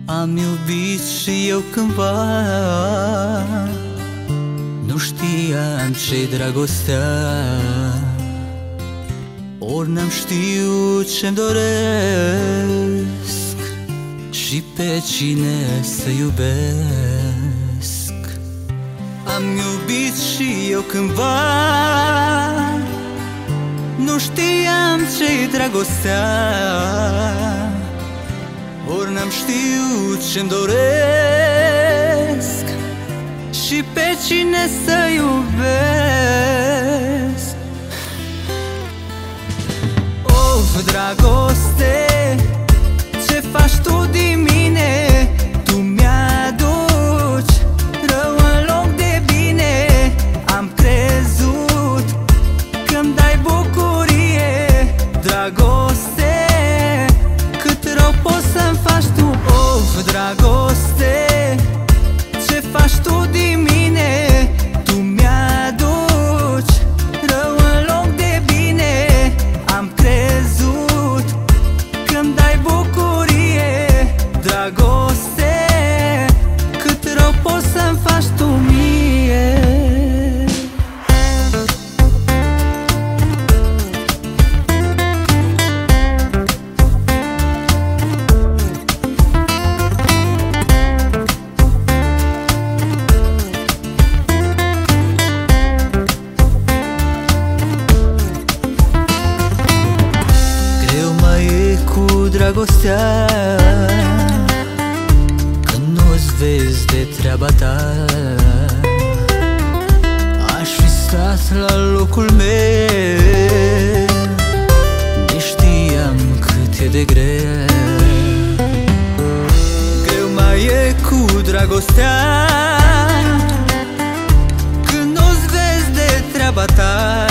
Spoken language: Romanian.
Am iubit și eu cândva, nu știam ce-i dragostea, ori n-am știut ce-mi doresc și pe cine să iubesc. Am iubit și eu cândva, nu știam ce-i dragostea, ori n-am știut ce-mi doresc și pe cine să iubesc. Of, dragoste, ce faci tu din mine? Tu mi-aduci rău în loc de bine. Am crezut că-mi dai bucurie, dragoste, cât rău poți să-mi faci tu. Of, dragoste, ce faci tu din mine? Tu mi-aduci rău în loc de bine. Am crezut că-mi dai bucurie, dragoste, cât rău poți să-mi faci tu mie. Dragostea, când nu-ți vezi de treaba ta, aș fi stat la locul meu, de știam cât e de greu. Greu mai e cu dragostea, când nu-ți vezi de treaba ta,